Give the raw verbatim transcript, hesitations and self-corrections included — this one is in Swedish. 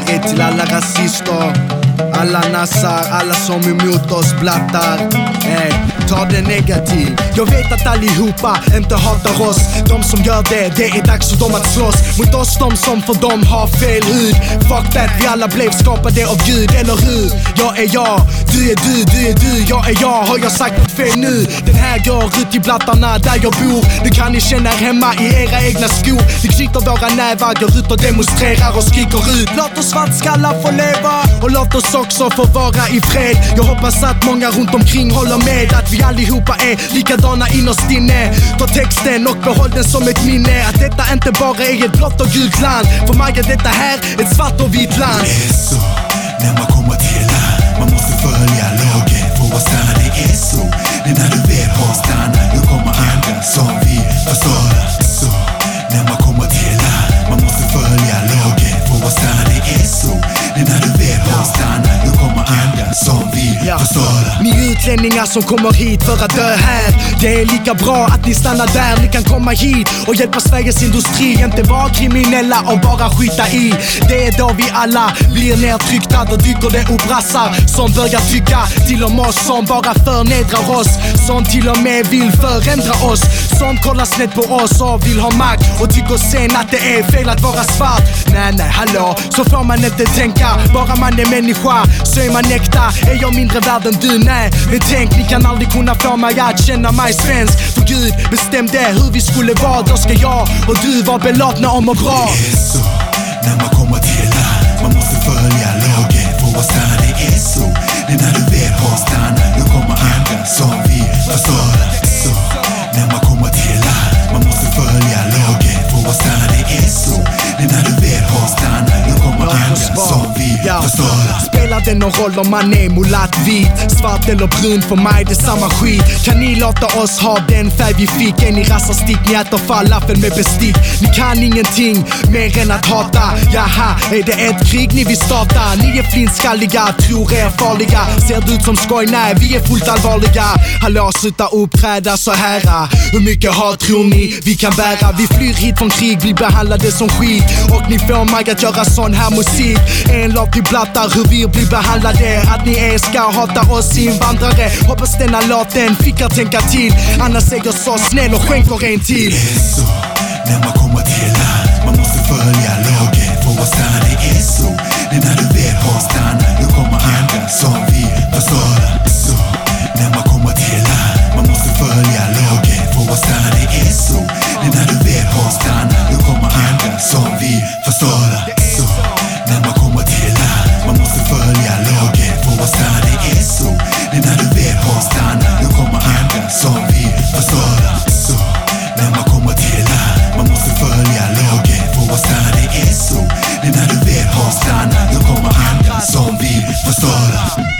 är till alla rasister, alla nassar, alla som emot oss blattar. Hey, ta det negativ. Jag vet att allihopa inte hatar oss. De som gör det, det är dags för dem att slåss mot oss, de som för dem har fel hud. Fuck that, vi alla blev skapade av Gud, eller hur? Jag är jag, du är du, du är du, jag är jag. Har jag sagt något fel nu? Den här går ut i blattarna där jag bor. Nu kan ni känna er hemma i era egna skor. Vi knyter våra nävar, går ut och demonstrerar och skriker ut: låt oss svartskallar få leva, och låt oss också få vara i fred. Jag hoppas att många runt omkring håller med att vi allihopa är likadana innerst inne. Ta texten och behåll den som ett minne, att detta inte bara är ett blått och gult land. För mig är detta här ett svart och vitt land. Det är så, när man kommer till land, man måste följa lagen för att stanna. Det är så, det är när du vet var stanna, då kommer andra som vi förstöra. Så, när man kommer till land, man måste följa lagen för att stanna. Det är så, det är när du vet var stanna, då kommer andra som vi förstöra. Ni utlänningar som kommer hit för att dö här, det är lika bra att ni stannar där. Ni kan komma hit och hjälpa Sveriges industri, inte vara kriminella och bara skita i. Det är då vi alla blir nedtryckta. Då dyker det upp brassar som börjar tycka till om oss, som bara förnedrar oss, som till och med vill förändra oss, som kollar snett på oss och vill ha makt och tycker sen att det är fel att vara svart. Nej, nej, hallå, så får man inte tänka. Bara man är människa så är man äkta. Är jag mindre värd än du? Nej, men tänk, ni kan aldrig kunna få mig att känna mig svensk. För Gud bestämde hur vi skulle vara. Då ska jag och du vara belåtna om och bra. Det är så, när man kommer till land, man måste följa lagen för att stanna. Det är så, det är när du vet var stanna, då kommer andra som vi förstöra. Så, när man kommer till land, man måste följa lagen för att stanna. Det är så, det är när du vet var stanna, då kommer andra som vi förstöra. Spelar det någon roll om man är mulatt, vit, svart eller brun? För mig det är samma skit. Kan ni låta oss ha den färg vi fick? Är ni rasarstick, ni äter falafel med bestick. Ni kan ingenting mer än att hata. Jaha, är det ett krig ni vill starta? Ni är flintskalliga, tror er farliga. Ser det ut som skoj? Nej, vi är fullt allvarliga. Hallå, sluta uppträda så här. Hur mycket hat tror ni vi kan bära? Vi flyr hit från krig, blir behandlade som skit, och ni får mig att göra sån här musik. En låt till blattar hur vi blir behandlade. Att ni är ska hata oss invandrare. Hoppas denna låten fick er tänka till. Annars är jag så snäll och skänker en till. Det är så, när man kommer till land, man måste följa lagen för att stanna. Det är så, det är när du vet var stanna, då kommer andra som vi förstöra. Så, när man kommer till land, man måste följa lagen för att stanna. Det är så, det är när du vet var stanna, då kommer andra som vi förstöra. Så, när man kommer till land, man måste följa lagen för att stanna. Det är så, det är när du vet var stanna, då kommer andra som vi förstöra. Så, när man kommer till land, man måste följa lagen för att stanna. Det är så, det är när du vet var stanna, då kommer andra som vi förstöra.